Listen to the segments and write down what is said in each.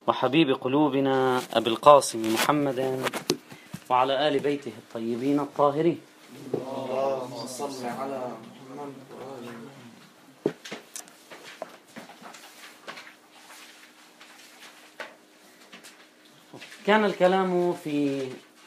وحبيب قلوبنا أبي القاسم محمد وعلى آل بيته الطيبين الطاهرين. اللهم صل على محمد وآله. كان الكلام في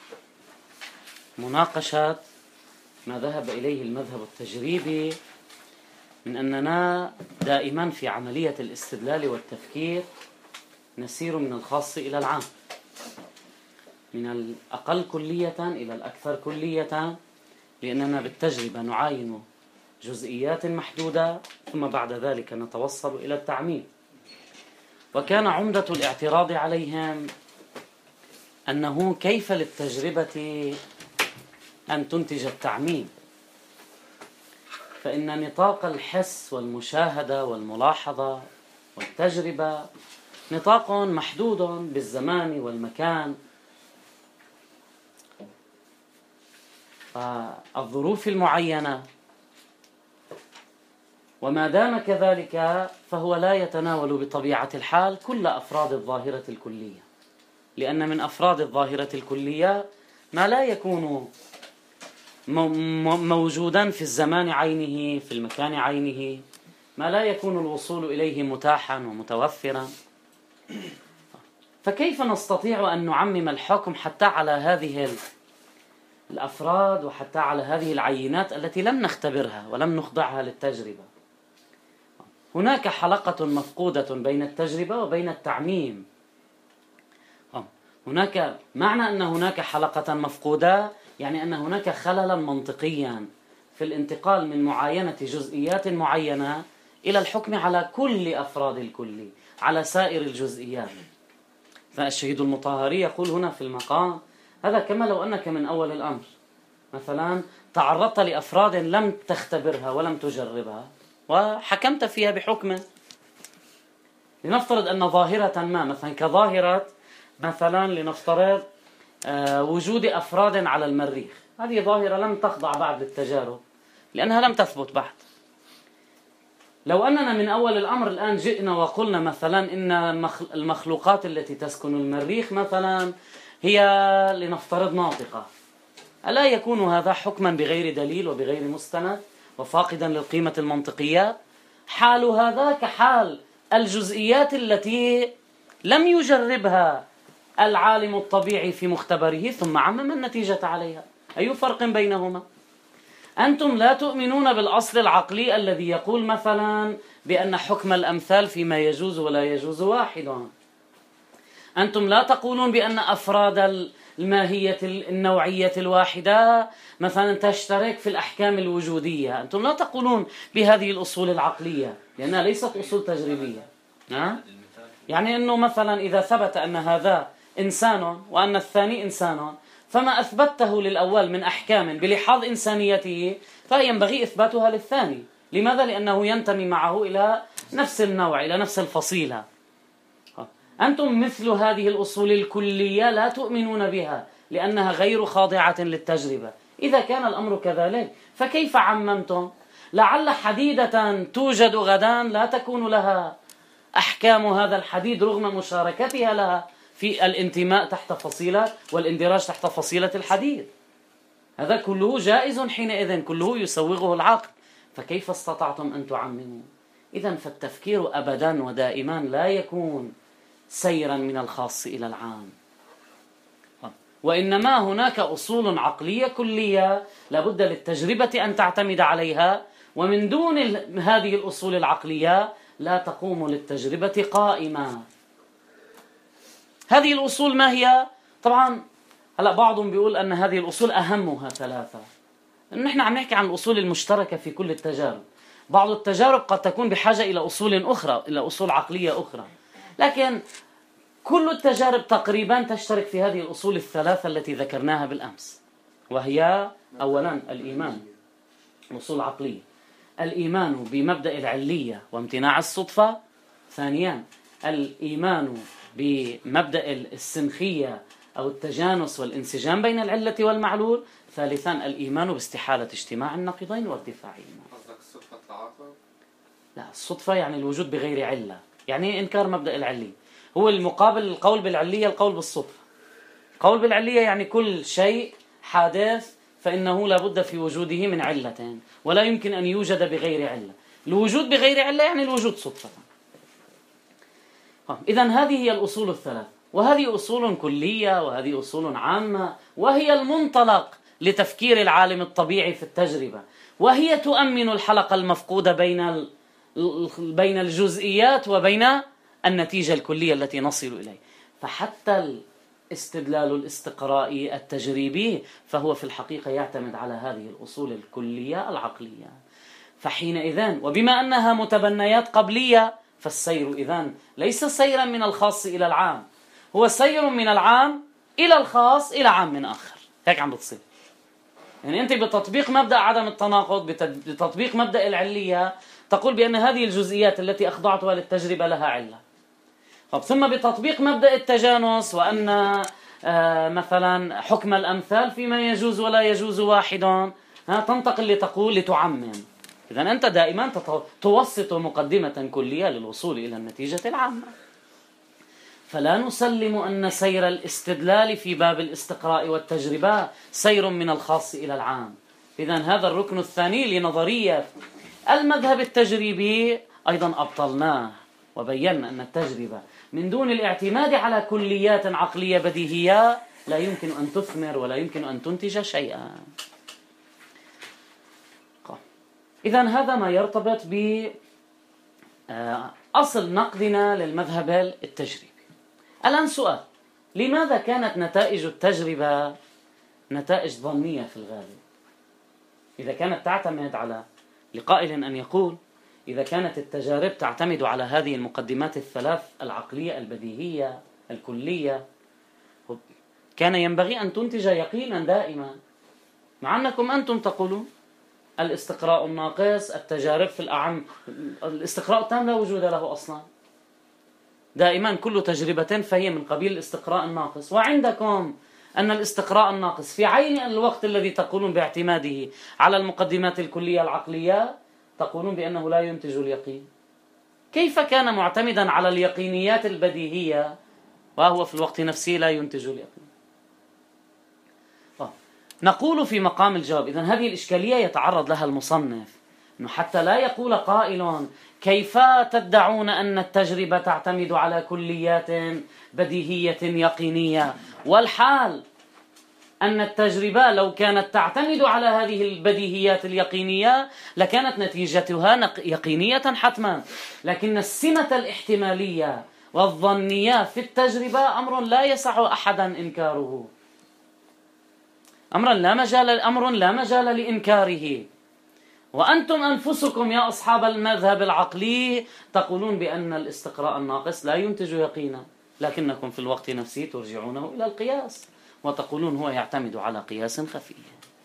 مناقشة ما ذهب إليه المذهب التجريبي من أننا دائما في عملية الاستدلال والتفكير نسير من الخاص إلى العام، من الأقل كلية إلى الأكثر كلية، لأننا بالتجربة نعاين جزئيات محدودة ثم بعد ذلك نتوصل إلى التعميم. وكان عمدة الاعتراض عليهم أنه كيف للتجربة أن تنتج التعميم، فإن نطاق الحس والمشاهدة والملاحظة والتجربة نطاق محدود بالزمان والمكان، الظروف المعينة، وما دام كذلك فهو لا يتناول بطبيعة الحال كل أفراد الظاهرة الكلية، لأن من أفراد الظاهرة الكلية ما لا يكون موجودا في الزمان عينه، في المكان عينه، ما لا يكون الوصول إليه متاحا ومتوفرا. فكيف نستطيع أن نعمم الحكم حتى على هذه الأفراد وحتى على هذه العينات التي لم نختبرها ولم نخضعها للتجربة؟ هناك حلقة مفقودة بين التجربة وبين التعميم. هناك معنى أن هناك حلقة مفقودة يعني أن هناك خللا منطقيا في الانتقال من معاينة جزئيات معينة إلى الحكم على كل أفراد الكل، على سائر الجزئيات. فالشهيد المطهري يقول هنا في المقام هذا كما لو أنك من أول الأمر مثلا تعرضت لأفراد لم تختبرها ولم تجربها وحكمت فيها بحكم. لنفترض أن ظاهرة ما مثلا كظاهرة مثلا لنفترض وجود أفراد على المريخ، هذه ظاهرة لم تخضع بعد للتجارب لأنها لم تثبت بعد. لو أننا من أول الأمر الآن جئنا وقلنا مثلا إن المخلوقات التي تسكن المريخ مثلا هي لنفترض ناطقة، ألا يكون هذا حكما بغير دليل وبغير مستند وفاقدا للقيمة المنطقية؟ حال هذا كحال الجزئيات التي لم يجربها العالم الطبيعي في مختبره ثم عمم النتيجة عليها. أي فرق بينهما؟ أنتم لا تؤمنون بالأصل العقلي الذي يقول مثلا بأن حكم الأمثال فيما يجوز ولا يجوز واحد. أنتم لا تقولون بأن أفراد الماهية النوعية الواحدة مثلا تشترك في الأحكام الوجودية. أنتم لا تقولون بهذه الأصول العقلية لأنها ليست أصول تجريبية. يعني أنه مثلا إذا ثبت أن هذا إنسان وأن الثاني إنسان، فما أثبته للأول من أحكام بلحاظ إنسانيته فينبغي إثباتها للثاني. لماذا؟ لأنه ينتمي معه إلى نفس النوع، إلى نفس الفصيلة. أنتم مثل هذه الأصول الكلية لا تؤمنون بها لأنها غير خاضعة للتجربة. إذا كان الأمر كذلك فكيف عممتم؟ لعل حديدة توجد غدا لا تكون لها أحكام هذا الحديد رغم مشاركتها لها في الانتماء تحت فصيلة والاندراج تحت فصيلة الحديد. هذا كله جائز حينئذ، كله يسوغه العقل، فكيف استطعتم أن تعمموا؟ إذن فالتفكير أبدا ودائما لا يكون سيرا من الخاص إلى العام، وإنما هناك أصول عقلية كلية لابد للتجربة أن تعتمد عليها، ومن دون هذه الأصول العقلية لا تقوم للتجربة قائمة. هذه الأصول ما هي؟ طبعا هلا بعضهم بيقول أن هذه الأصول أهمها ثلاثة. نحن عم نحكي عن الأصول المشتركة في كل التجارب. بعض التجارب قد تكون بحاجة إلى أصول أخرى، إلى أصول عقلية أخرى، لكن كل التجارب تقريبا تشترك في هذه الأصول الثلاثة التي ذكرناها بالأمس، وهي أولا الإيمان، الأصول العقلية، الإيمان بمبدأ العلية وامتناع الصدفة. ثانيا الإيمان بمبدأ السنخية أو التجانس والانسجام بين العلة والمعلول. ثالثا الإيمان باستحالة اجتماع النقيضين وارتفاعهما. قصدك الصدفة التعاطف؟ لا، الصدفة يعني الوجود بغير علة، يعني إنكار مبدأ العلي. هو المقابل القول بالعلية القول بالصدفة. قول بالعلية يعني كل شيء حادث فإنه لا بد في وجوده من علة، ولا يمكن أن يوجد بغير علة. الوجود بغير علة يعني الوجود صدفة. إذن هذه هي الأصول الثلاث، وهذه أصول كلية وهذه أصول عامة، وهي المنطلق لتفكير العالم الطبيعي في التجربة، وهي تؤمن الحلقة المفقودة بين الجزئيات وبين النتيجة الكلية التي نصل إليه. فحتى الاستدلال الاستقرائي التجريبي فهو في الحقيقة يعتمد على هذه الأصول الكلية العقلية. فحينئذ وبما أنها متبنيات قبلية فالسير إذن ليس سيرا من الخاص إلى العام، هو سير من العام إلى الخاص إلى عام آخر. هيك عم بتصير. يعني أنت بتطبيق مبدأ عدم التناقض، بتطبيق مبدأ العلية، تقول بأن هذه الجزئيات التي أخضعتها للتجربة لها علة. ثم بتطبيق مبدأ التجانس، وأن مثلا حكم الأمثال فيما يجوز ولا يجوز واحد، تنتقل لتقول لتعمم. إذن أنت دائما توسط مقدمة كلية للوصول إلى النتيجة العامة. فلا نسلم أن سير الاستدلال في باب الاستقراء والتجربة سير من الخاص إلى العام. إذن هذا الركن الثاني لنظرية المذهب التجريبي أيضا أبطلناه، وبينا أن التجربة من دون الاعتماد على كليات عقلية بديهية لا يمكن أن تثمر ولا يمكن أن تنتج شيئا. إذن هذا ما يرتبط بأصل نقدنا للمذهب التجريبي. الآن سؤال: لماذا كانت نتائج التجربة نتائج ظنية في الغالب؟ إذا كانت تعتمد على، لقائل أن يقول إذا كانت التجارب تعتمد على هذه المقدمات الثلاث العقلية البديهية الكلية، كان ينبغي أن تنتج يقينا دائما، مع أنكم أنتم تقولون الاستقراء الناقص، التجارب في الأعم، الاستقراء التام لا وجود له أصلا. دائما كل تجربة فهي من قبيل الاستقراء الناقص، وعندكم أن الاستقراء الناقص في عين الوقت الذي تقولون باعتماده على المقدمات الكلية العقلية تقولون بأنه لا ينتج اليقين. كيف كان معتمدا على اليقينيات البديهية وهو في الوقت نفسه لا ينتج اليقين؟ نقول في مقام الجواب إذن هذه الإشكالية يتعرض لها المصنف، إنه حتى لا يقول قائل كيف تدعون أن التجربة تعتمد على كليات بديهية يقينية، والحال أن التجربة لو كانت تعتمد على هذه البديهيات اليقينية لكانت نتيجتها يقينية حتما. لكن السمة الاحتمالية والظنية في التجربة أمر لا يسع أحدا إنكاره، أمر لا مجال لإنكاره. وأنتم أنفسكم يا أصحاب المذهب العقلي تقولون بأن الاستقراء الناقص لا ينتج يقينا، لكنكم في الوقت نفسه ترجعونه إلى القياس وتقولون هو يعتمد على قياس خفي.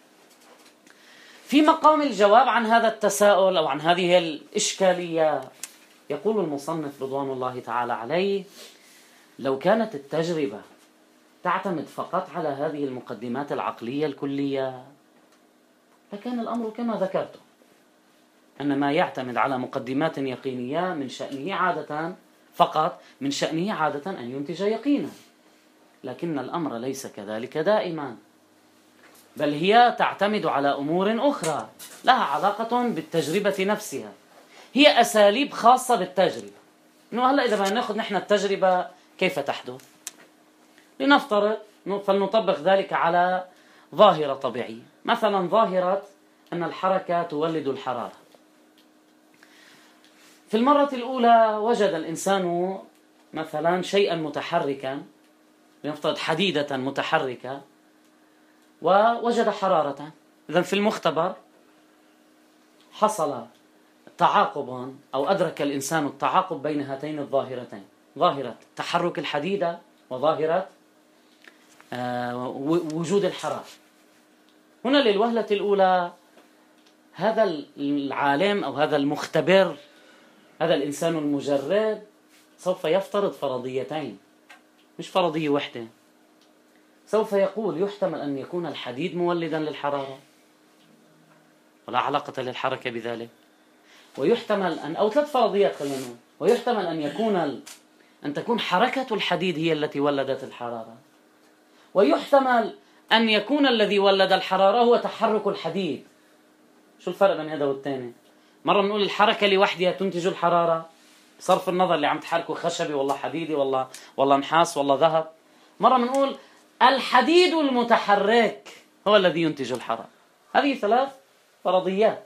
في مقام الجواب عن هذا التساؤل أو عن هذه الإشكالية يقول المصنف رضوان الله تعالى عليه: لو كانت التجربة تعتمد فقط على هذه المقدمات العقلية الكلية لكان الأمر كما ذكرت، أن ما يعتمد على مقدمات يقينية من شأنه عادة فقط من شأنه عادة أن ينتج يقينا. لكن الأمر ليس كذلك دائما، بل هي تعتمد على أمور أخرى لها علاقة بالتجربة نفسها، هي أساليب خاصة بالتجربة. إنه هلأ إذا بدنا نأخذ نحن التجربة كيف تحدث، لنفترض فلنطبق ذلك على ظاهرة طبيعية، مثلا ظاهرة أن الحركة تولد الحرارة. في المرة الأولى وجد الإنسان مثلا شيئا متحركا، لنفترض حديدة متحركة، ووجد حرارة. إذن في المختبر حصل تعاقب أو أدرك الإنسان التعاقب بين هاتين الظاهرتين، ظاهرة تحرك الحديدة وظاهرة وجود الحرارة. هنا للوهلة الأولى هذا العالم أو هذا المختبر، هذا الإنسان المجرد سوف يفترض فرضيتين، مش فرضية واحدة. سوف يقول يحتمل أن يكون الحديد مولدا للحرارة ولا علاقة للحركة بذلك، ويحتمل أن، أو ثلاث فرضيات خلينا نقول، ويحتمل أن يكون أن تكون حركة الحديد هي التي ولدت الحرارة، ويحتمل أن يكون الذي ولد الحرارة هو تحرك الحديد. شو الفرق بين هذا والثاني؟ مرة بنقول الحركة لوحدها تنتج الحرارة بصرف النظر اللي عم تحركه خشبي والله حديدي والله نحاس والله ذهب. مرة بنقول الحديد المتحرك هو الذي ينتج الحرارة. هذه ثلاث فرضيات.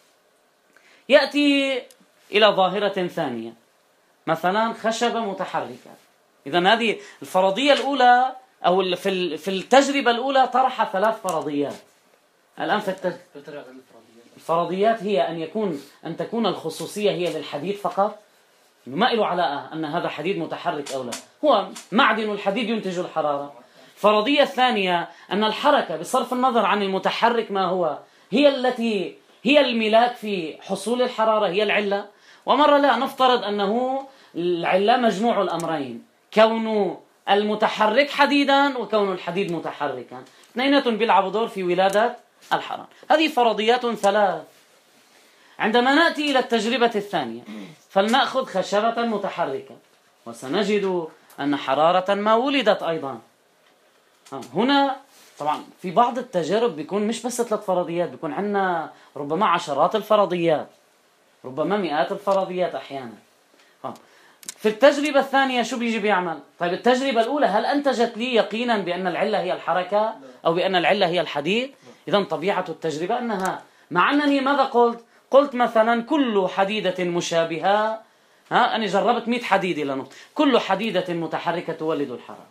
يأتي إلى ظاهرة ثانية، مثلا خشبة متحركة. إذن هذه الفرضية الأولى أو في التجربة الأولى طرح ثلاث فرضيات. الآن في الفرضيات هي أن تكون الخصوصية هي للحديد فقط، ما له علاقة أن هذا حديد متحرك أو لا، هو معدن الحديد ينتج الحرارة. الفرضية الثانية أن الحركة بصرف النظر عن المتحرك ما هو هي التي هي الملاك في حصول الحرارة، هي العلة. ومرة لا، نفترض أنه العلة مجموع الأمرين، كون المتحرك حديدا وكون الحديد متحركا، اثنيناتهم بيلعبوا دور في ولادة الحرارة. هذه فرضيات ثلاث. عندما نأتي إلى التجربة الثانية فلنأخذ خشبة متحركة وسنجد أن حرارة ما ولدت أيضا. هنا طبعا في بعض التجارب بيكون مش بس ثلاث فرضيات، بيكون عندنا ربما عشرات الفرضيات، ربما مئات الفرضيات أحيانا. في التجربة الثانية شو بيجي بيعمل؟ طيب التجربة الأولى هل أنتجت لي يقينا بأن العلة هي الحركة أو بأن العلة هي الحديد؟ إذن طبيعة التجربة أنها، مع أنني ماذا قلت مثلا كل حديدة مشابهة، أنا جربت 100 حديدة لنقطة، كل حديدة متحركة تولد الحرارة.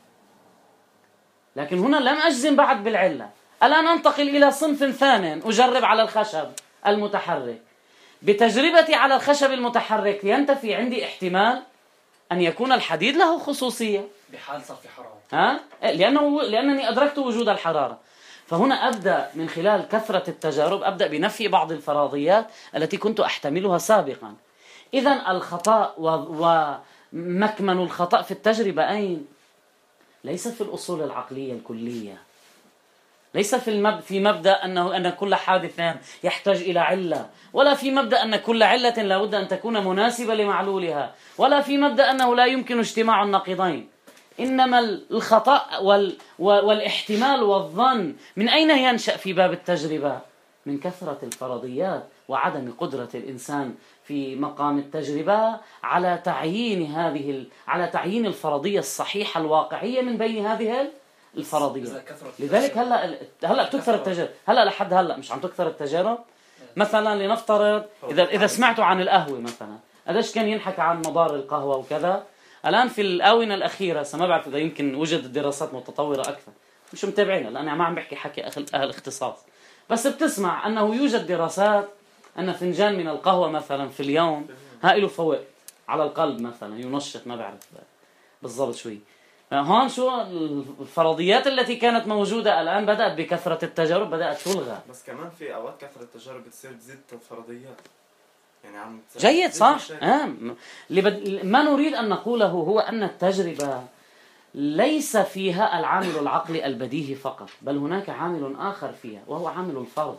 لكن هنا لم أجزم بعد بالعلة. الآن أنتقل إلى صنف ثاني، أجرب على الخشب المتحرك. بتجربتي على الخشب المتحرك ينتفي عندي احتمال أن يكون الحديد له خصوصية بحال صار في حرارة، لأنني أدركت وجود الحرارة. فهنا أبدأ من خلال كثرة التجارب أبدأ بنفي بعض الفرضيات التي كنت أحتملها سابقا. إذن الخطأ ومكمن الخطأ في التجربة أين؟ ليس في الأصول العقلية الكلية، ليس في مبدأ أن كل حادث يحتاج إلى علة، ولا في مبدأ أن كل علة لا بد أن تكون مناسبة لمعلولها، ولا في مبدأ أنه لا يمكن اجتماع النقيضين. إنما الخطأ والاحتمال والظن من أين ينشأ في باب التجربة؟ من كثرة الفرضيات وعدم قدرة الإنسان في مقام التجربة على تعيين الفرضية الصحيحة الواقعية من بين هذه الفرضية. لذلك هلا بتكثر التجارب، لحد هلا مش عم تكثر التجارب. مثلا لنفترض إذا سمعتوا عن القهوة مثلا، قديش كان ينحكى عن مضار القهوة وكذا. الآن في الآونة الأخيرة ما بعرف إذا يمكن وجدت دراسات متطورة أكثر، مش متابعينها لأن ما عم بحكي حكي أهل اختصاص، بس بتسمع أنه يوجد دراسات أن فنجان من القهوة مثلا في اليوم له فوائد على القلب مثلا، ينشط، ما بعرف بالضبط شوي. هون شو الفرضيات التي كانت موجودة الآن بدأت بكثرة التجارب بدأت تلغى. بس كمان في أوقات كثرة التجارب بتصير تزيد الفرضيات، يعني عم جيد صح. ما نريد أن نقوله هو أن التجربة ليس فيها العامل العقلي البديهي فقط، بل هناك عامل آخر فيها وهو عامل الفرض،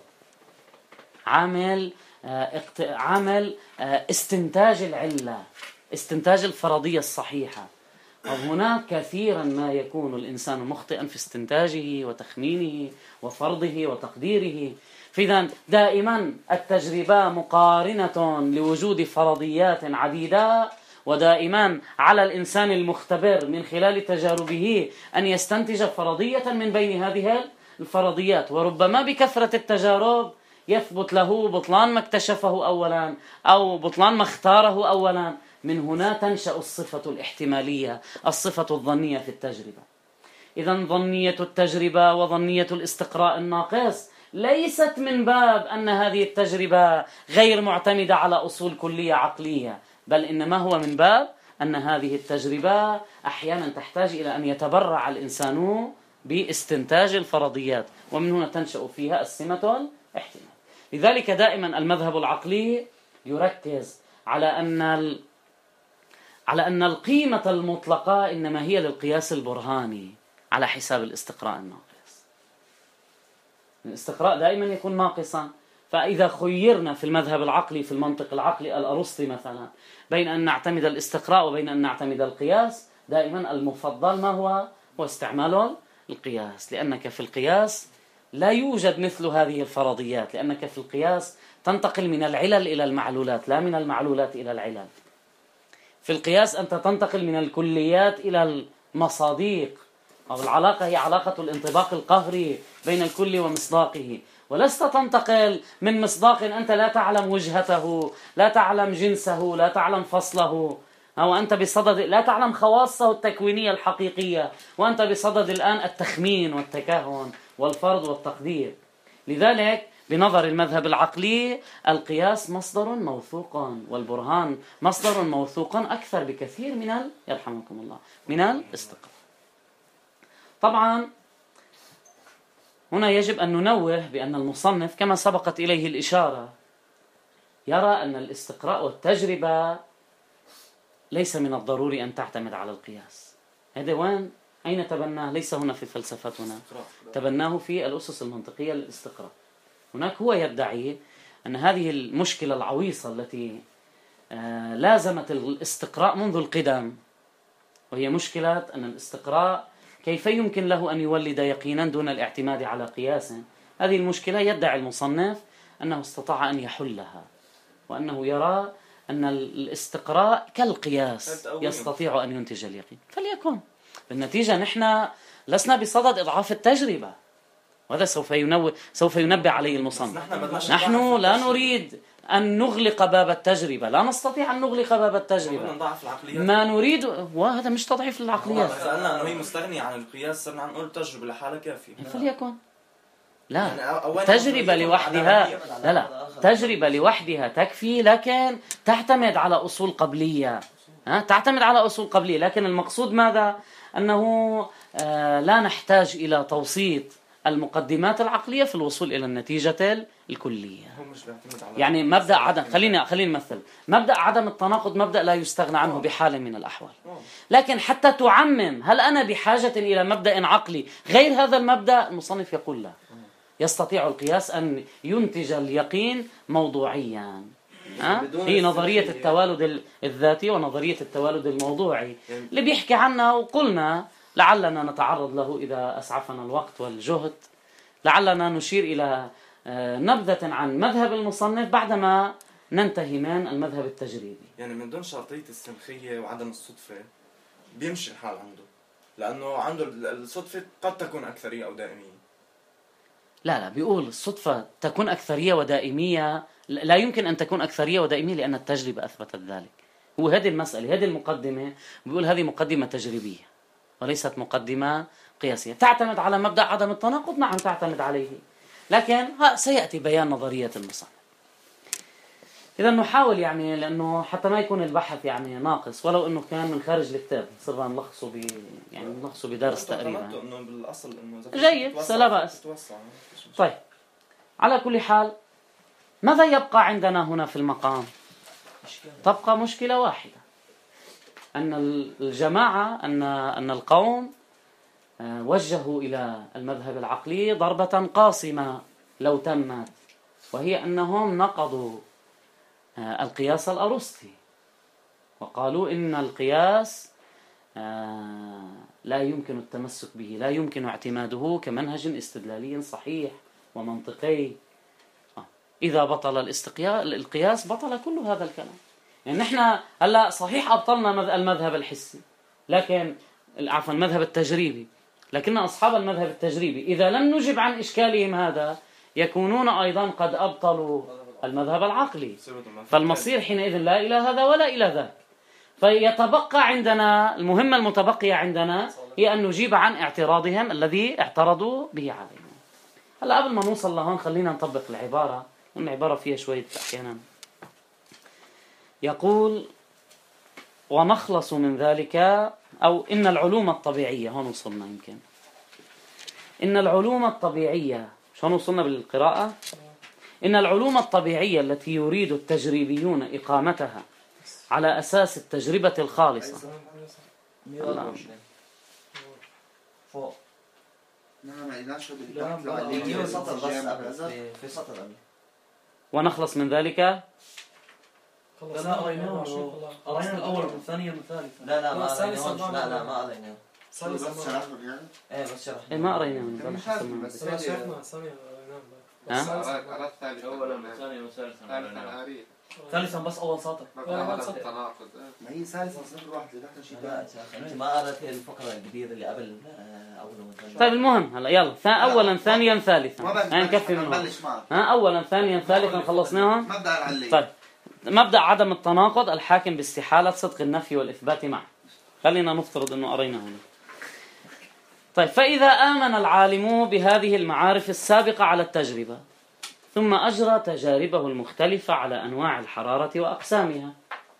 عامل استنتاج العلة، استنتاج الفرضية الصحيحة. هناك كثيرا ما يكون الإنسان مخطئا في استنتاجه وتخمينه وفرضه وتقديره. فإذا دائما التجربة مقارنة لوجود فرضيات عديدة، ودائما على الإنسان المختبر من خلال تجاربه أن يستنتج فرضية من بين هذه الفرضيات. وربما بكثرة التجارب يثبت له بطلان ما اكتشفه أولا أو بطلان ما اختاره أولا. من هنا تنشأ الصفة الاحتمالية، الصفة الظنية في التجربة. إذن ظنية التجربة وظنية الاستقراء الناقص ليست من باب أن هذه التجربة غير معتمدة على أصول كلية عقلية، بل إنما هو من باب أن هذه التجربة أحيانا تحتاج إلى أن يتبرع الإنسان باستنتاج الفرضيات، ومن هنا تنشأ فيها السمة الاحتمال. لذلك دائما المذهب العقلي يركز على أن القيمة المطلقة إنما هي للقياس البرهاني على حساب الاستقراء الناقص. الاستقراء دائما يكون ناقصا، فإذا خيرنا في المذهب العقلي في المنطق العقلي الأرسطي مثلا بين أن نعتمد الاستقراء وبين أن نعتمد القياس، دائما المفضل ما هو استعمال القياس، لأنك في القياس لا يوجد مثل هذه الفرضيات، لأنك في القياس تنتقل من العلل إلى المعلولات لا من المعلولات إلى العلل. في القياس أنت تنتقل من الكليات إلى المصاديق، أو العلاقة هي علاقة الانطباق القهري بين الكل ومصداقه، ولست تنتقل من مصداق أنت لا تعلم وجهته، لا تعلم جنسه، لا تعلم فصله، أو أنت بصدد لا تعلم خواصه التكوينية الحقيقية، وأنت بصدد الآن التخمين والتكهن والفرض والتقدير. لذلك بنظر المذهب العقلي القياس مصدر موثوق، والبرهان مصدر موثوق أكثر بكثير يرحمكم الله من الاستقراء. طبعا هنا يجب أن ننوه بأن المصنف كما سبقت إليه الإشارة يرى أن الاستقراء والتجربة ليس من الضروري أن تعتمد على القياس. هذا وين أين تبناه؟ ليس هنا في فلسفتنا، تبناه في الأسس المنطقية للاستقراء. هناك هو يدعي أن هذه المشكلة العويصة التي لازمت الاستقراء منذ القدم، وهي مشكلة أن الاستقراء كيف يمكن له أن يولد يقينا دون الاعتماد على قياس. هذه المشكلة يدعي المصنف أنه استطاع أن يحلها، وأنه يرى أن الاستقراء كالقياس يستطيع أن ينتج اليقين. فليكن بالنتيجة نحن لسنا بصدد إضعاف التجربة، وهذا سوف ينبه عليه المصنف. نحن لا نريد أن نغلق باب التجربة، لا نستطيع أن نغلق باب التجربة، ما نريد، وهذا مش تضعيف للعقليات. سألنا أنه هي مستغنية عن القياس، صرنا عم نقول التجربة لحالها كافية. فليكن لا تجربة لوحدها، لا تجربة لوحدها تكفي، لكن تعتمد على أصول قبلية، تعتمد على أصول قبلية. لكن المقصود ماذا؟ أنه لا نحتاج إلى توسيط المقدمات العقلية في الوصول إلى النتيجة الكلية. يعني مبدأ عدم، خليني نمثل مبدأ عدم التناقض، مبدأ لا يستغنى عنه بحال من الأحوال. لكن حتى تعمم هل أنا بحاجة إلى مبدأ عقلي غير هذا المبدأ؟ المصنف يقول لا، يستطيع القياس أن ينتج اليقين موضوعيا. هي نظرية التوالد الذاتي ونظرية التوالد الموضوعي اللي بيحكي عنها، وقلنا لعلنا نتعرض له إذا أسعفنا الوقت والجهد. لعلنا نشير إلى نبذة عن مذهب المصنف بعدما ننتهي من المذهب التجريبي. يعني من دون شرطية السنخية وعدم الصدفة بيمشي الحال عنده، لأنه عنده الصدفة قد تكون أكثرية أو دائمية. لا بيقول الصدفة تكون أكثرية ودائمية، لا يمكن أن تكون أكثرية ودائمية لأن التجربة أثبتت ذلك. هو هذه المسألة، هذه المقدمة، بيقول هذه مقدمة تجريبية وليست مقدمة قياسية. تعتمد على مبدأ عدم التناقض، نعم تعتمد عليه، لكن سيأتي بيان نظرية المصنف. إذا نحاول يعني، لأنه حتى ما يكون البحث يعني ناقص، ولو إنه كان من خارج الكتاب صرنا نلخصه نلخصه بدرس تقريبا. إنه بالأصل إنه جيد، لا بأس. طيب، على كل حال ماذا يبقى عندنا هنا في المقام؟ تبقى مشكلة واحدة، أن الجماعة أن القوم وجهوا إلى المذهب العقلي ضربة قاصمة لو تمت، وهي أنهم نقضوا القياس الأرسطي وقالوا إن القياس لا يمكن التمسك به، لا يمكن اعتماده كمنهج استدلالي صحيح ومنطقي. إذا بطل القياس بطل كل هذا الكلام. يعني نحن هلا صحيح أبطلنا المذهب الحسي، لكن عفوا المذهب التجريبي، لكن أصحاب المذهب التجريبي إذا لم نجب عن إشكالهم هذا يكونون أيضا قد أبطلوا المذهب العقلي، فالمصير حينئذ لا إلى هذا ولا إلى ذاك. فيتبقى عندنا المهمة المتبقية عندنا هي أن نجيب عن اعتراضهم الذي اعترضوا به علينا. هلا قبل ما نوصل لهون خلينا نطبق العبارة، العبارة فيها شوية أحيانا. يقول ونخلص من ذلك، أو إن العلوم الطبيعية، هون وصلنا يمكن، إن العلوم الطبيعية، شلون وصلنا بالقراءة؟ إن العلوم الطبيعية التي يريد التجريبيون إقامتها على أساس التجربة الخالصة. فوق في سطر ونخلص من ذلك. لا قريناه قرينا الأول والثاني والثالث. لا ما قريناهوش. لا ما قريناه. بس شرحنا يعني؟ ايه بس شرحنا. ما قريناه. مش عارف بس شرحنا ثانية أولا وثانيا وثالثا. ثالثا بس أول سطر. ما هي ثالثا صفر واحد اللي تحت شيء. لا انت ما قرأت الفقرة الجديدة اللي قبل أول وثاني. طيب المهم هلا يلا اولا ثانيا ثالثا. نكفي منهم. اولا ثانيا ثالثا خلصناهم. مبدأ العلي. طيب مبدأ عدم التناقض الحاكم باستحالة صدق النفي والإثبات معا. خلينا نفترض انه قريناه. طيب فإذا آمن العالم بهذه المعارف السابقة على التجربة ثم أجرى تجاربه المختلفة على أنواع الحرارة وأقسامها،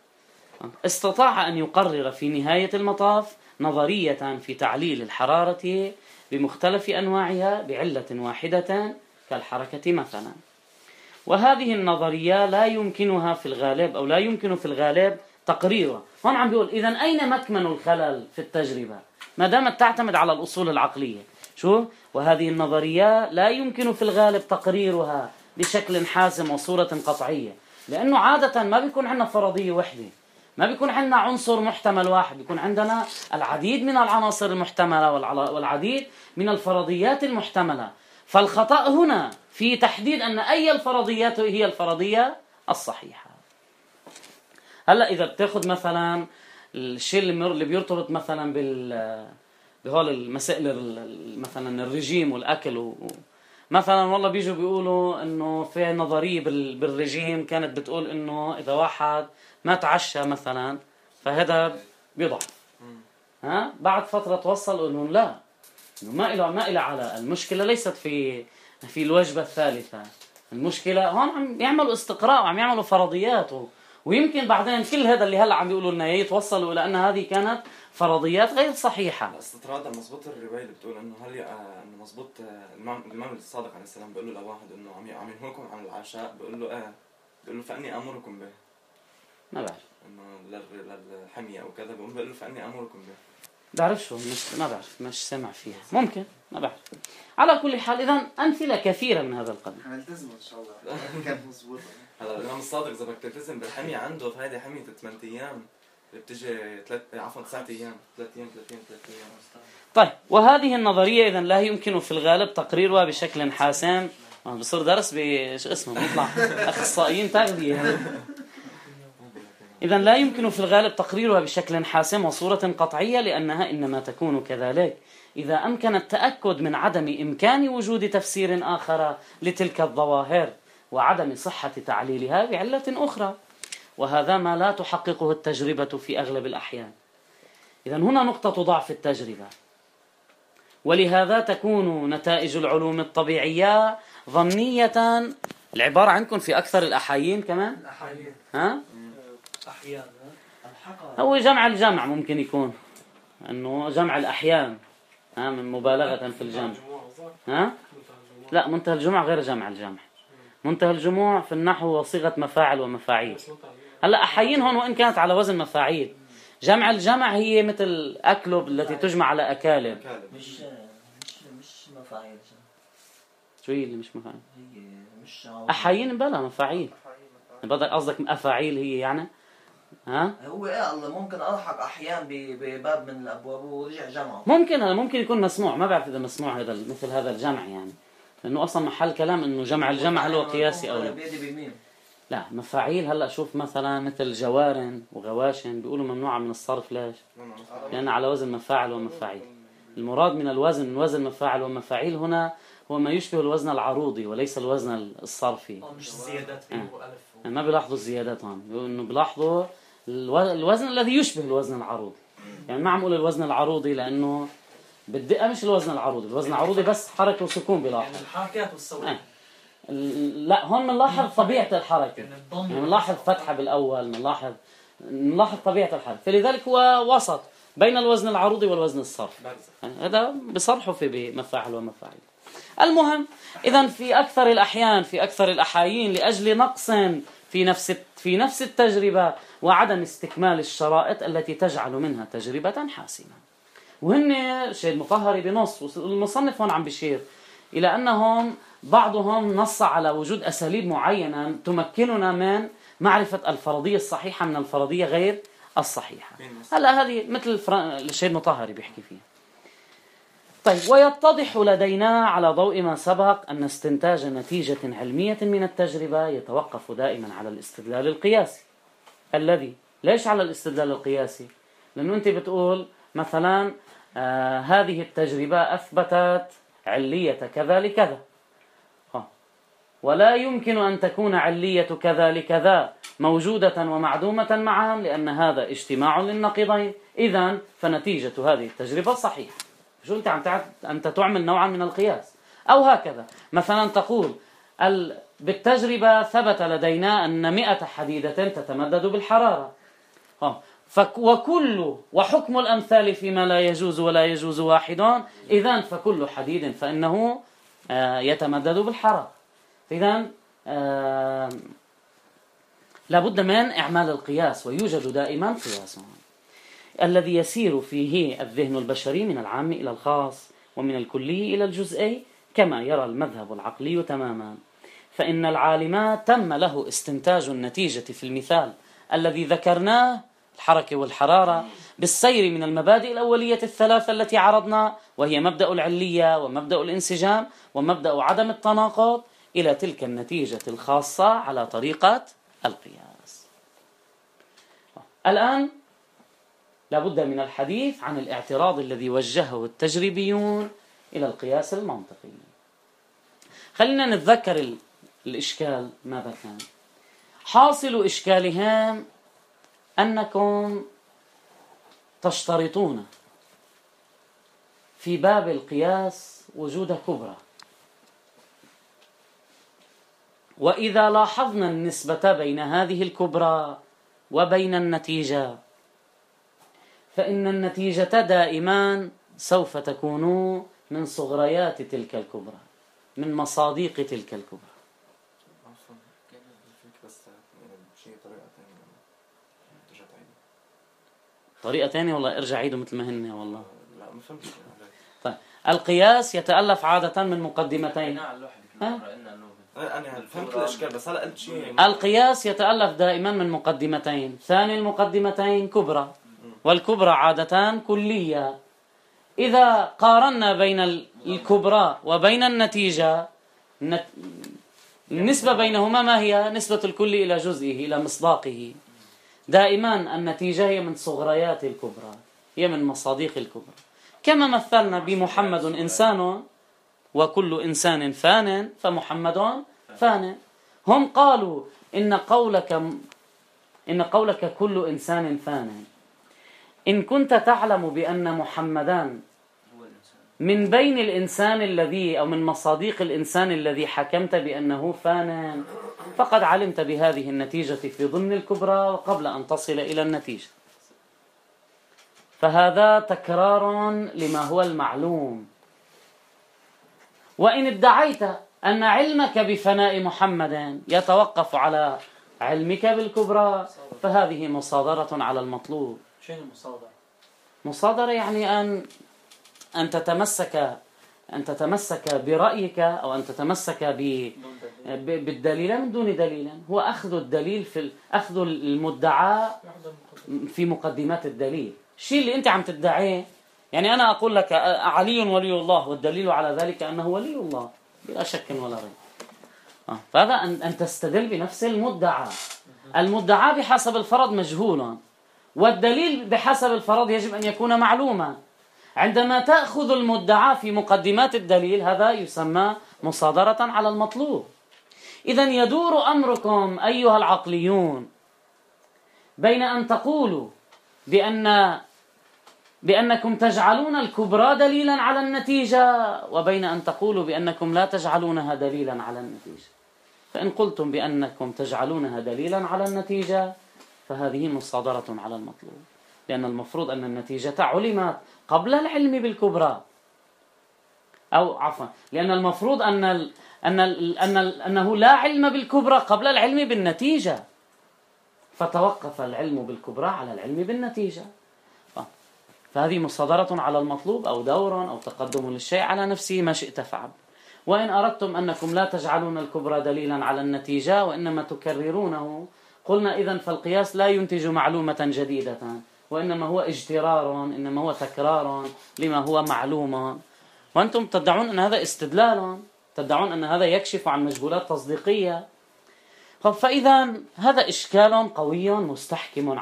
استطاع أن يقرر في نهاية المطاف نظرية في تعليل الحرارة بمختلف أنواعها بعلة واحدة كالحركة مثلا. وهذه النظرية لا يمكن في الغالب تقريرها. هون عم بيقول إذن أين مكمن الخلل في التجربة ما دامت تعتمد على الأصول العقلية؟ وهذه النظرية لا يمكن في الغالب تقريرها بشكل حاسم وصورة قطعية، لأنه عادة ما بيكون عندنا فرضية وحدة، ما بيكون عندنا عنصر محتمل واحد، بيكون عندنا العديد من العناصر المحتملة والعديد من الفرضيات المحتملة. فالخطأ هنا في تحديد أن أي الفرضيات هي الفرضية الصحيحة. هلأ إذا بتاخد مثلا الشيء اللي بيرتبط مثلا بهول المسائل مثلا الرجيم والأكل مثلا والله بيجوا بيقولوا إنه في نظرية بالرجيم كانت بتقول إنه إذا واحد ما تعشى مثلا فهذا بيضعف. بعد فترة توصلوا إنه لا، إنه ما إله على المشكلة ليست في الوجبة الثالثة. المشكلة هون عم يعملوا استقراء وعم يعملوا فرضيات ويمكن بعدين كل هذا اللي هلا عم بيقولوا لنا يتوصلوا الى ان هذه كانت فرضيات غير صحيحه. استطراد مضبوط الروايه اللي بتقول انه هل انه مضبوط الامام الصادق عليه السلام بيقول له لواحد انه عم ينهوكم عن العشاء، بيقول له بيقول له فاني امركم به. ما بعرف انه للحميه او كذا، بيقول له فاني امركم به. بعرف شو ما بعرف، مش سمع فيها، ممكن ما بعرف. على كل حال اذا امثله كثيره من هذا القبيل. هنلتزم ان شاء الله. كانت مضبوطه. هلا الامام الصادق اذا بدك تلتزم بالحميه عنده، فهذه حميه 8 ايام اللي بتجي 9 ايام 3 ايام. طيب وهذه النظريه اذا لا يمكن في الغالب تقريرها بشكل حاسم. بصير درس شو اسمه نطلع اخصائيين تغذيه. إذا لا يمكن في الغالب تقريرها بشكل حاسم وصورة قطعية، لأنها إنما تكون كذلك إذا أمكن التأكد من عدم إمكان وجود تفسير آخر لتلك الظواهر وعدم صحة تعليلها بعلة أخرى، وهذا ما لا تحققه التجربة في أغلب الأحيان. إذا هنا نقطة ضعف التجربة، ولهذا تكون نتائج العلوم الطبيعية ظنية. العبارة عندكم في أكثر الأحايين كمان؟ الأحايين أحيان هو جمع الجمع ممكن يكون أنه جمع الأحيان من مبالغة في الجمع. لا، منتهى الجموع غير جمع الجمع. منتهى الجموع في النحو وصيغة مفاعل ومفاعيل. هلا أحايين هون وإن كانت على وزن مفاعيل. جمع الجمع هي مثل أكلب التي تجمع على أكالب. مش مفاعيل. شو هي اللي مش مفاعيل؟ هي مش أحايين بلا مفاعيل. بدك قصدك أفاعيل هي يعني؟ هو الله ممكن ألحق أحيان بباب من الأبواب ورجع جمعه. ممكن يكون مسموع، ما بعرف إذا مسموع هذا مثل هذا الجمع يعني، لأنه أصلا محل كلام إنه جمع الجمع هل هو قياسي أو لا. لا مفاعيل هلا شوف مثلا مثل جوارن وغواشن بيقولوا ممنوعة من الصرف. ليش؟ لأن على وزن مفاعل ومفاعيل. المراد من الوزن من وزن مفاعل ومفاعيل هنا هو ما يشبه الوزن العروضي وليس الوزن الصرفي. مش زيادات يعني ما بيلاحظوا الزيادات هون، إنه بيلاحظوا الوزن الذي يشبه الوزن العروضي. يعني ما عم اقول الوزن العروضي لانه بالدقه مش الوزن العروضي، الوزن العروضي بس حركه وسكون بيلاحظ يعني الحركات والصوت. لا هون بنلاحظ طبيعه الحركه، يعني بنلاحظ فتحه بالاول، بنلاحظ طبيعه الحركه، فلذلك هو وسط بين الوزن العروضي والوزن الصرفي. يعني هذا بصرحه في بمفاعل ومفاعيل. المهم اذا في اكثر الاحيان في اكثر الاحايين لاجل نقص في نفس التجربة وعدم استكمال الشرائط التي تجعل منها تجربة حاسمة. وهن الشيء المطهري بنص، والمصنف هون عم بيشير إلى أنهم بعضهم نص على وجود أساليب معينة تمكننا من معرفة الفرضية الصحيحة من الفرضية غير الصحيحة. هلا هذه مثل الشيء المطهري بيحكي فيها. طيب، ويتضح لدينا على ضوء ما سبق أن استنتاج نتيجة علمية من التجربة يتوقف دائما على الاستدلال القياسي. الذي ليش على الاستدلال القياسي؟ لأنه أنت بتقول مثلا هذه التجربة أثبتت علية كذا لكذا، ولا يمكن أن تكون علية كذا لكذا موجودة ومعدومة معا، لأن هذا اجتماع للنقيضين، إذن فنتيجة هذه التجربة صحيحة. شو أنت تعمل نوعا من القياس. أو هكذا مثلا تقول بالتجربة ثبت لدينا أن 100 حديدة تتمدد بالحرارة، وحكم الأمثال فيما لا يجوز ولا يجوز واحد، إذن فكل حديد فإنه يتمدد بالحرارة. إذن لابد من إعمال القياس، ويوجد دائما قياس الذي يسير فيه الذهن البشري من العام إلى الخاص ومن الكلي إلى الجزئي كما يرى المذهب العقلي تماما. فإن العالم تم له استنتاج النتيجة في المثال الذي ذكرناه، الحركة والحرارة، بالسير من المبادئ الأولية الثلاثة التي عرضنا، وهي مبدأ العلية ومبدأ الانسجام ومبدأ عدم التناقض، إلى تلك النتيجة الخاصة على طريقة القياس. الآن لابد من الحديث عن الاعتراض الذي وجهه التجريبيون إلى القياس المنطقي. خلينا نتذكر الإشكال ماذا كان. حاصل إشكالهم أنكم تشترطون في باب القياس وجود كبرى، وإذا لاحظنا النسبة بين هذه الكبرى وبين النتيجة، فإن النتيجة دائما سوف تكون من صغريات تلك الكبرى، من مصاديق تلك الكبرى. طريقة ثانية والله، ارجع عيده مثل ما هن والله. لا ما فهمت. طيب، القياس يتألف عادة من مقدمتين. أنا فهمت الإشكال، بس هلا قلت شيء. القياس يتألف دائما من مقدمتين، ثاني المقدمتين كبرى، والكبرى عادة كلية. إذا قارنا بين الكبرى وبين النتيجة، النسبة بينهما ما هي؟ نسبة الكل إلى جزئه إلى مصداقه. دائما النتيجة هي من صغريات الكبرى، هي من مصاديق الكبرى. كما مثلنا بمحمد إنسان وكل إنسان فان، فمحمد فان. هم قالوا إن قولك كل إنسان فان، إن كنت تعلم بأن محمدان من بين الإنسان الذي أو من مصاديق الإنسان الذي حكمت بأنه فان، فقد علمت بهذه النتيجة في ضمن الكبرى وقبل أن تصل إلى النتيجة. فهذا تكرار لما هو المعلوم. وإن ادعيت أن علمك بفناء محمد يتوقف على علمك بالكبرى، فهذه مصادرة على المطلوب. شنو المصادرة؟ مصادرة يعني أن تتمسك برأيك، أو أن تتمسك بالدليل من دون دليل. هو أخذ الدليل أخذ المدعى في مقدمات الدليل. الشيء اللي أنت عم تدعيه، يعني أنا أقول لك علي ولي الله، والدليل على ذلك أنه ولي الله بلا شك ولا ريب. فهذا أن تستدل بنفس المدعى. المدعى بحسب الفرض مجهولا، والدليل بحسب الفرض يجب أن يكون معلوما. عندما تأخذ المدعى في مقدمات الدليل، هذا يسمى مصادرة على المطلوب. إذن يدور أمركم أيها العقليون بين أن تقولوا بأنكم تجعلون الكبرى دليلا على النتيجة، وبين أن تقولوا بأنكم لا تجعلونها دليلا على النتيجة. فإن قلتم بأنكم تجعلونها دليلا على النتيجة، فهذه مصادرة على المطلوب، لأن المفروض أن النتيجة علمت قبل العلم بالكبرى، أو عفوا، لأن المفروض أنه لا علم بالكبرى قبل العلم بالنتيجة، فتوقف العلم بالكبرى على العلم بالنتيجة. فهذه مصادرة على المطلوب، أو دور، أو تقدم للشيء على نفسه، ما شئت فعل. وإن أردتم أنكم لا تجعلون الكبرى دليلا على النتيجة وإنما تكررونه، قلنا إذن فالقياس لا ينتج معلومة جديدة، وإنما هو اجترار، إنما هو تكرار لما هو معلوم، وأنتم تدعون أن هذا استدلال، تدعون أن هذا يكشف عن مجهولات تصديقية. فإذا هذا إشكال قوي مستحكم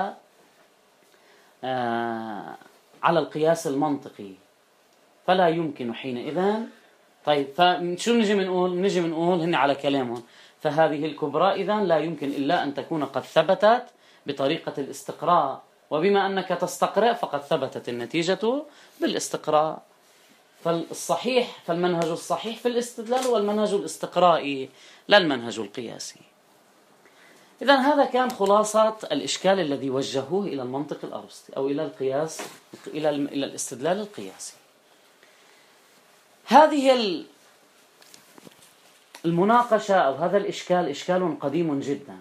على القياس المنطقي، فلا يمكن حينئذ. طيب فشو نجي منقول هن على كلامهم، فهذه الكبرى إذن لا يمكن إلا أن تكون قد ثبتت بطريقة الاستقراء، وبما أنك تستقرأ فقد ثبتت النتيجة بالاستقراء. فالمنهج الصحيح في الاستدلال هو المنهج الاستقرائي لا المنهج القياسي. إذن هذا كان خلاصة الإشكال الذي وجهوه إلى المنطق الأرسطي أو إلى القياس، إلى الاستدلال القياسي. هذه المناقشة أو هذا الإشكال إشكال قديم جدا،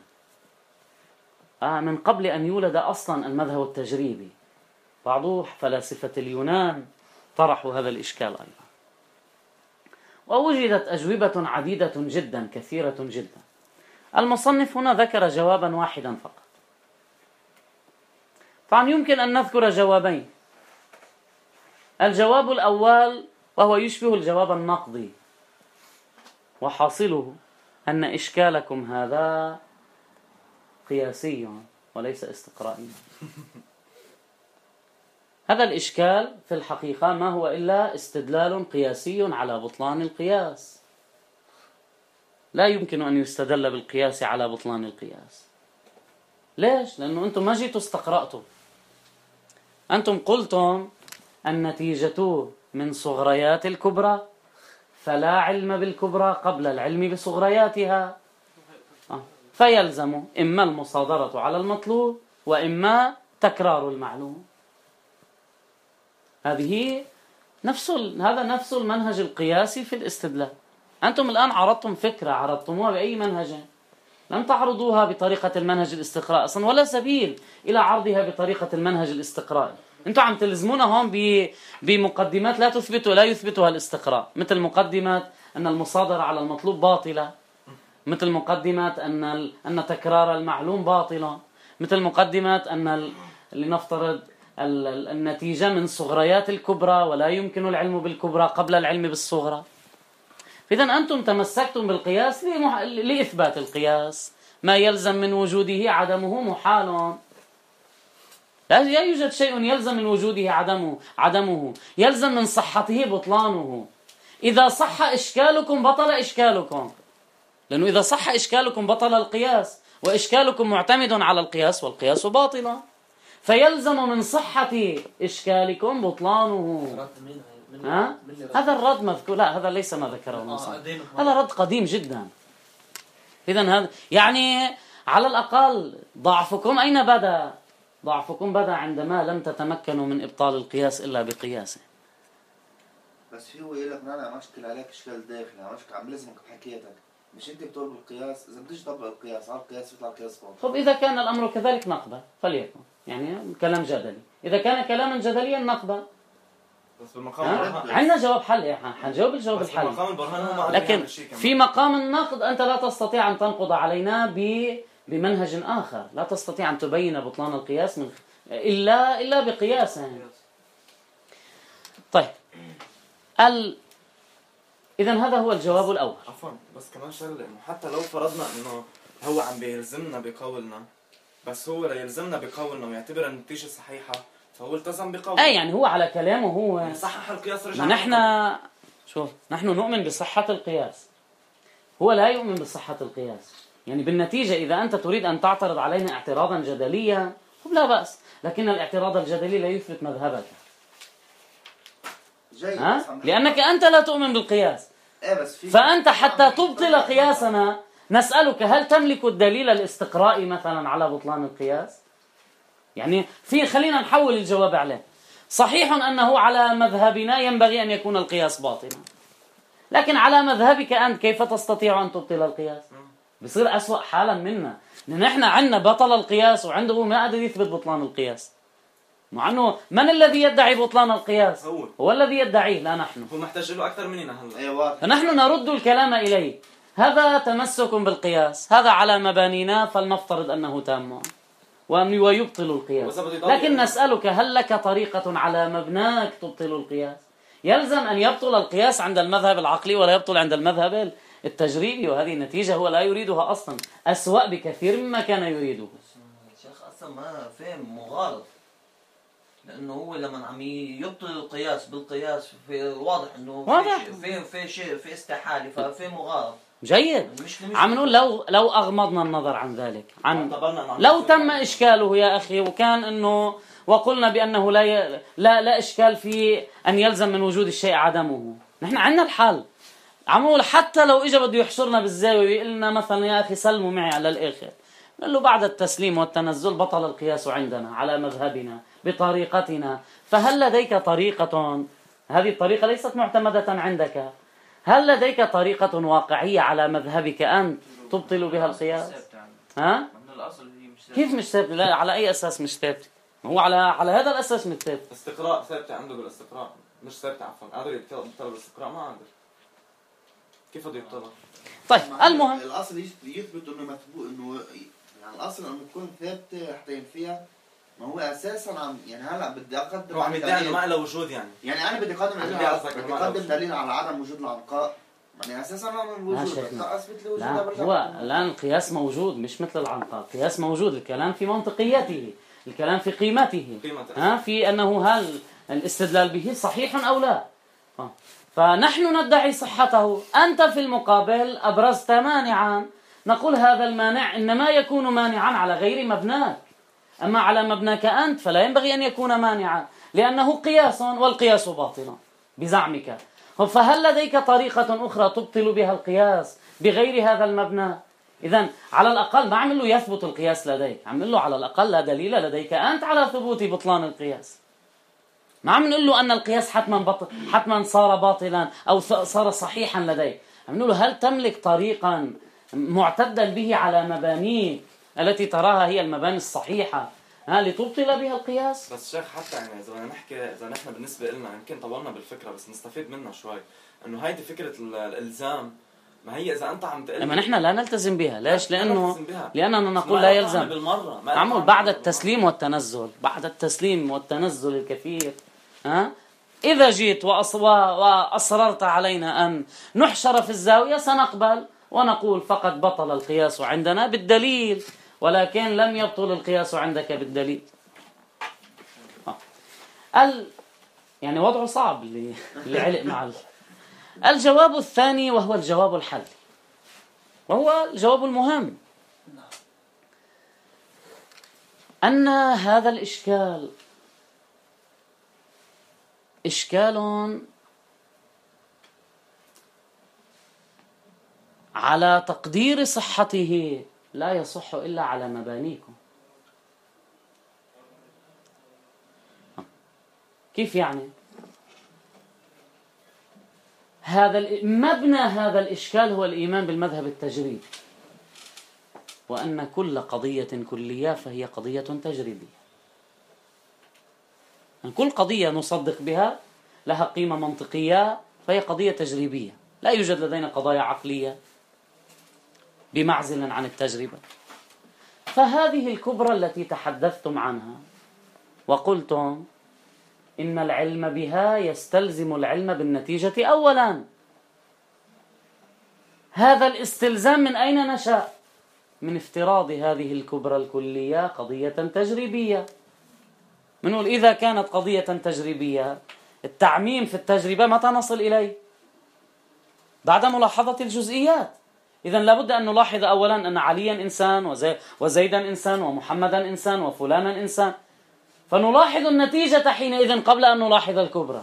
من قبل أن يولد أصلا المذهب التجريبي. بعض فلاسفة اليونان طرحوا هذا الإشكال أيضا، ووجدت أجوبة عديدة جدا كثيرة جدا. المصنف هنا ذكر جوابا واحدا فقط. طبعا يمكن أن نذكر جوابين. الجواب الأول وهو يشبه الجواب النقضي، وحاصله أن إشكالكم هذا قياسي وليس استقرائي. هذا الإشكال في الحقيقة ما هو إلا استدلال قياسي على بطلان القياس. لا يمكن أن يستدل بالقياس على بطلان القياس. ليش؟ لأنه أنتم ما جيتوا استقرأتوا. أنتم قلتم النتيجة من صغريات الكبرى، فلا علم بالكبرى قبل العلم بصغرياتها، فيلزم إما المصادرة على المطلوب وإما تكرار المعلوم. هذا نفس المنهج القياسي في الاستدلال. أنتم الآن عرضتم فكرة، عرضتموها بأي منهج؟ لم تعرضوها بطريقة المنهج الاستقراء أصلا، ولا سبيل إلى عرضها بطريقة المنهج الاستقراء. أنتم عم تلزمونا هون بمقدمات لا يثبتها الاستقراء، مثل مقدمة أن المصادرة على المطلوب باطلة، مثل مقدمة أن تكرار المعلوم باطلة، مثل مقدمة أن لنفترض النتيجة من صغريات الكبرى ولا يمكن العلم بالكبرى قبل العلم بالصغرى. إذا أنتم تمسكتم بالقياس لإثبات القياس، ما يلزم من وجوده عدمه محال. لا يوجد شيء يلزم من وجوده عدمه، يلزم من صحته بطلانه. إذا صح إشكالكم بطل إشكالكم، لأنه إذا صح إشكالكم بطل القياس، وإشكالكم معتمد على القياس والقياس باطلا، فيلزم من صحة إشكالكم بطلانه. هذا الرد مذكور؟ لا، هذا ليس ما ذكره المصنف، هذا رد قديم جدا. إذن هذا يعني على الأقل ضعفكم أين بدأ؟ ضعفكم بدأ عندما لم تتمكنوا من إبطال القياس إلا بقياسه. بس هو يقول لك أنا عم أشكل عليك إشكال داخلي، عم لازمك بحكيتك، مش أنت بتقول بالقياس، إذا بديش تطبق القياس على القياس يطلع القياس فوق. طب إذا كان الأمر كذلك نقبل، فليكن يعني كلام جدلي. إذا كان كلاما جدليا نقبل. بس بالمقام عندنا جواب حل، حنجاوب الجواب الحل. لكن في مقام النقد أنت لا تستطيع أن تنقض علينا بمنهج آخر، لا تستطيع أن تبين بطلان القياس إلا بقياس. طيب إذن هذا هو الجواب الأول. عفوا بس كمان شغلة، حتى لو فرضنا إنه هو عم بيلزمنا بقولنا، بس هو لا يلزمنا بقولنا ويعتبر النتيجة صحيحة، فهو التزم بقوله. يعني هو على كلامه هو صحح القياس، رجع. نحن نؤمن بصحة القياس، هو لا يؤمن بصحة القياس. يعني بالنتيجة إذا أنت تريد أن تعترض علينا اعتراضا جدليا لا بأس، لكن الاعتراض الجدلي لا يثبت مذهبك. لأنك أنت لا تؤمن بالقياس، فأنت حتى تبطل قياسنا نسألك هل تملك الدليل الاستقرائي مثلا على بطلان القياس؟ يعني خلينا نحول الجواب عليه. صحيح أنه على مذهبنا ينبغي أن يكون القياس باطلا، لكن على مذهبك أنت كيف تستطيع أن تبطل القياس؟ بصير أسوأ حالا منا، لأن نحن عندنا بطل القياس وعنده ما قادر يثبت بطلان القياس. مع أنه من الذي يدعي بطلان القياس؟ هو الذي يدعيه لا نحن. هو محتاج له أكثر مننا هلا. أيوة. فنحن نرد الكلام إليه. هذا تمسك بالقياس، هذا على مبانينا فلنفترض أنه تام ويبطل القياس. لكن نسألك هل لك طريقة على مبناك تبطل القياس؟ يلزم أن يبطل القياس عند المذهب العقلي ولا يبطل عند المذهب التجريبي، وهذه النتيجة هو لا يريدها أصلا، أسوأ بكثير مما كان يريده. الشيخ أصلا ما فهم مغالط، لأنه هو لما عم يبطل القياس بالقياس في واضح إنه في شيء في استحالة، ففي مغالط. جيد. عم نقول لو أغمضنا النظر عن ذلك، لو تم إشكاله يا أخي وكان إنه وقلنا بأنه لا إشكال في أن يلزم من وجود الشيء عدمه، نحن عندنا الحل. عم نقول حتى لو إجا بده يحشرنا بالزاوية ويقول لنا مثلا يا أخي سلموا معي على الآخر، نقول له بعد التسليم والتنزل بطل القياس عندنا على مذهبنا بطريقتنا. فهل لديك طريقة، هذه الطريقة ليست معتمدة عندك، هل لديك طريقة واقعية على مذهبك أن تبطل بها القياس؟ ها؟ كيف مش ثابتة؟ لا، على أي أساس مش ثابتة؟ هو على هذا الأساس مش ثابتة. استقراء ثابتة عنده بالاستقراء، مش ثابتة عفوا. قادر يبطل بالاستقراء؟ ما قادر. كيف بده يبطلها؟ طيب المهم الأصل يثبت إنه مثبوت، إنه يعني الأصل إنه تكون ثابتة حتى ينفيها. ما هو أساسا عم يعني هلا بدي أقدم، هو عم يدعي إنه ما له وجود يعني أنا بدي أقدم دليل على عدم وجود العنقاء. يعني أساسا أنا من وجود أثبت لي وجودها. لا، هو الآن القياس موجود مش مثل العنقاء، القياس موجود. الكلام في منطقيته، الكلام في قيمته، في أنه هل الاستدلال به صحيح أو لا. فنحن ندعي صحته، أنت في المقابل أبرزت مانعا، نقول هذا المانع إنما يكون مانعا على غير مبناك، أما على مبناك أنت فلا ينبغي أن يكون مانعا لأنه قياس والقياس باطل بزعمك. فهل لديك طريقة أخرى تبطل بها القياس بغير هذا المبنى؟ إذن على الأقل ما عمل له يثبت القياس لديك، عمل له على الأقل لا دليل لديك أنت على ثبوت بطلان القياس. ما عم نقول له أن القياس حتما صار باطلا أو صار صحيحا لديك، عم نقول له هل تملك طريقا معتدا به على مبانيك التي تراها هي المباني الصحيحة لتبطل بها القياس؟ بس شيخ حتى يعني إذا نحن بالنسبة لنا يمكن طولنا بالفكرة بس نستفيد منها شوي، إنه هيدي فكرة الإلزام. ما هي إذا أنت عم تقول أما نحن لا نلتزم بها. ليش؟ لأننا نقول لا يلزم. عمول بعد التسليم والتنزل الكثير، إذا جيت وأصررت علينا أن نحشر في الزاوية سنقبل ونقول فقط بطل القياس عندنا بالدليل، ولكن لم يبطل القياس عندك بالدليل. يعني وضعه صعب اللي علق مع الجواب الثاني، وهو الجواب الحلي، وهو الجواب المهم، أن هذا الإشكال إشكال على تقدير صحته لا يصح إلا على مبانيكم. كيف يعني؟ مبنى هذا الإشكال هو الإيمان بالمذهب التجريبي، وأن كل قضية كلية فهي قضية تجريبية. كل قضية نصدق بها لها قيمة منطقية فهي قضية تجريبية، لا يوجد لدينا قضايا عقلية بمعزل عن التجربة. فهذه الكبرى التي تحدثتم عنها وقلتم إن العلم بها يستلزم العلم بالنتيجة أولا، هذا الاستلزام من أين نشأ؟ من افتراض هذه الكبرى الكلية قضية تجريبية. منقول إذا كانت قضية تجريبية التعميم في التجربة متى نصل إليه؟ بعد ملاحظة الجزئيات. إذن لابد أن نلاحظ أولا أن عليا إنسان وزيدا إنسان ومحمدا إنسان وفلانا إنسان، فنلاحظ النتيجة حينئذ قبل أن نلاحظ الكبرى.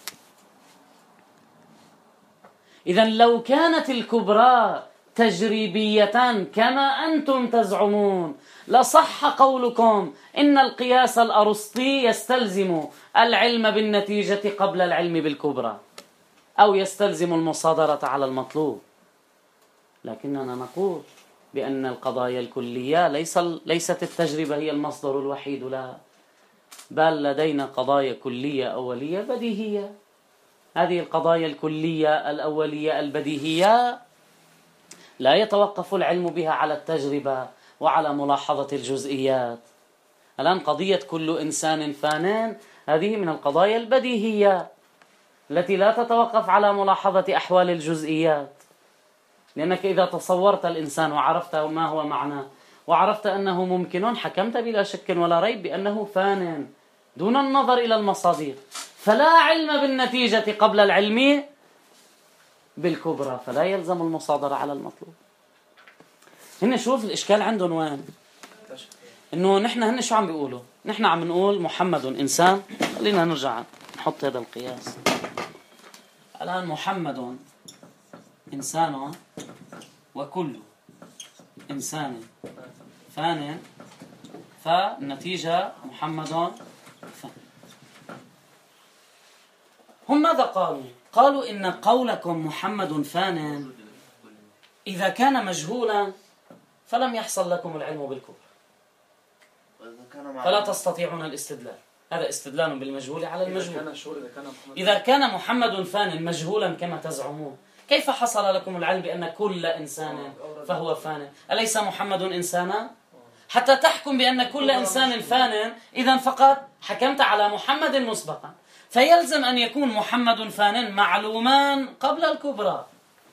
إذن لو كانت الكبرى تجريبية كما أنتم تزعمون لصح قولكم إن القياس الأرسطي يستلزم العلم بالنتيجة قبل العلم بالكبرى، أو يستلزم المصادرة على المطلوب. لكننا نقول بأن القضايا الكلية ليست التجربة هي المصدر الوحيد لها، بل لدينا قضايا كلية أولية بديهية. هذه القضايا الكلية الأولية البديهية لا يتوقف العلم بها على التجربة وعلى ملاحظة الجزئيات. الآن قضية كل إنسان فان هذه من القضايا البديهية التي لا تتوقف على ملاحظة أحوال الجزئيات، لأنك إذا تصورت الإنسان وعرفت ما هو معناه وعرفت أنه ممكن، حكمت بلا شك ولا ريب بأنه فان دون النظر إلى المصادر. فلا علم بالنتيجة قبل العلم بالكبرى، فلا يلزم المصادرة على المطلوب. هنا شوف الإشكال عندهم وين، إنه هن شو عم بيقولوا؟ نحن عم نقول محمد إنسان. خلينا نرجع نحط هذا القياس. الآن محمد إنسان وكل إنسان فان، فالنتيجة محمد فان. هم ماذا قالوا؟ قالوا إن قولكم محمد فان إذا كان مجهولا فلم يحصل لكم العلم بالكبرى، فلا تستطيعون الاستدلال. هذا استدلال بالمجهول على المجهول. إذا كان محمد فان مجهولا كما تزعمون، كيف حصل لكم العلم بأن كل إنسان فهو فان؟ أليس محمد إنسانا؟ حتى تحكم بأن كل إنسان فان، إذن فقط حكمت على محمد مسبقا، فيلزم أن يكون محمد فان معلوما قبل الكبرى.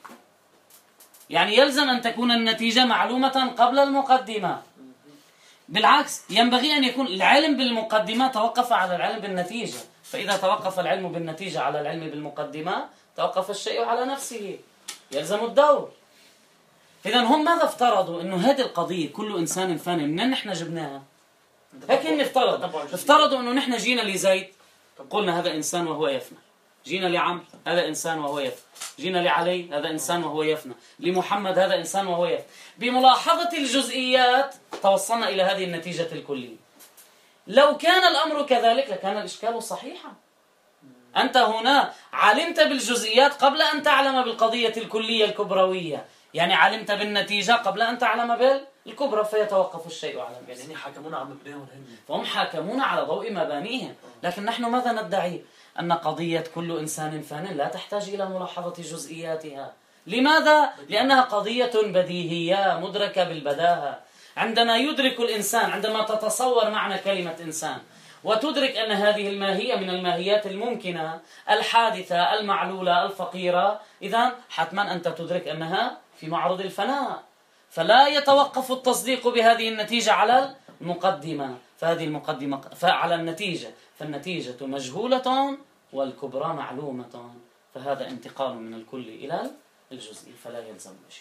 يعني يلزم أن تكون النتيجة معلومة قبل المقدمة. بالعكس، ينبغي أن يكون العلم بالمقدمة توقف على العلم بالنتيجة، فإذا توقف العلم بالنتيجة على العلم بالمقدمة توقف الشيء على نفسه، يلزم الدور. إذن هم ماذا افترضوا؟ إنه هذه القضية كل إنسان فان منين نحن جبناها؟ هيك هم افترضوا إنه نحن جينا لزيد قلنا هذا إنسان وهو يفنى، جينا لعمرو هذا إنسان وهو يفنى، جينا لعلي هذا إنسان وهو يفنى، لمحمد هذا إنسان وهو يفنى. بملاحظة الجزئيات توصلنا إلى هذه النتيجة الكلية. لو كان الأمر كذلك لكان الإشكال صحيحا. أنت هنا علمت بالجزئيات قبل أن تعلم بالقضية الكلية الكبروية، يعني علمت بالنتيجة قبل أن تعلم بالكبرى، فيتوقف الشيء على المباني. يعني حكمون على مبنيهم، فهم حاكمون على ضوء مبانيهم. لكن نحن ماذا ندعي؟ أن قضية كل إنسان فان لا تحتاج إلى ملاحظة جزئياتها. لماذا؟ لأنها قضية بديهية مدركة بالبداهة. عندما يدرك الإنسان، عندما تتصور معنى كلمة إنسان وتدرك أن هذه الماهية من الماهيات الممكنة الحادثة المعلولة الفقيرة، إذن حتما أنت تدرك أنها في معرض الفناء، فلا يتوقف التصديق بهذه النتيجة على المقدمة، فهذه المقدمة على النتيجة، فالنتيجة مجهولة والكبرى معلومة، فهذا انتقال من الكل إلى الجزئي، فلا يلزم بشيء.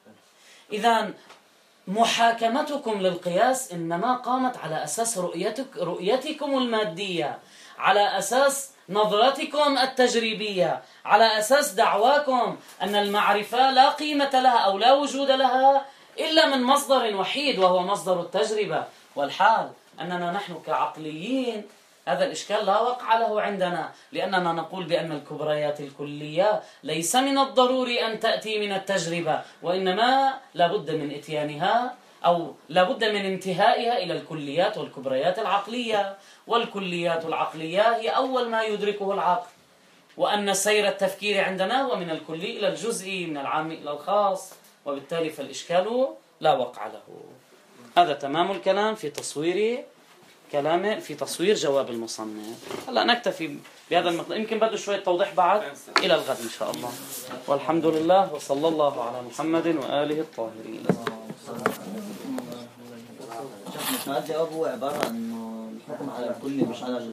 إذن محاكمتكم للقياس إنما قامت على أساس رؤيتكم المادية، على أساس نظرتكم التجريبية، على أساس دعواكم أن المعرفة لا قيمة لها أو لا وجود لها إلا من مصدر وحيد وهو مصدر التجربة. والحال أننا نحن كعقليين هذا الإشكال لا وقع له عندنا، لأننا نقول بأن الكبريات الكلية ليس من الضروري أن تأتي من التجربة، وإنما لابد من إتيانها أو لابد من انتهائها إلى الكليات والكبريات العقلية. والكليات العقلية هي أول ما يدركه العقل، وأن سير التفكير عندنا هو من الكلي إلى الجزئي، من العام إلى الخاص، وبالتالي فالإشكال لا وقع له. هذا تمام الكلام في تصوير كلامه، في تصوير جواب المصنف. هلا نكتفي بهذا المقدار، يمكن بده شوية توضيح بعد إلى الغد إن شاء الله. والحمد لله وصلى الله على محمد وآله الطاهرين. الجواب هو عبارة عن الحكم على الكل مش على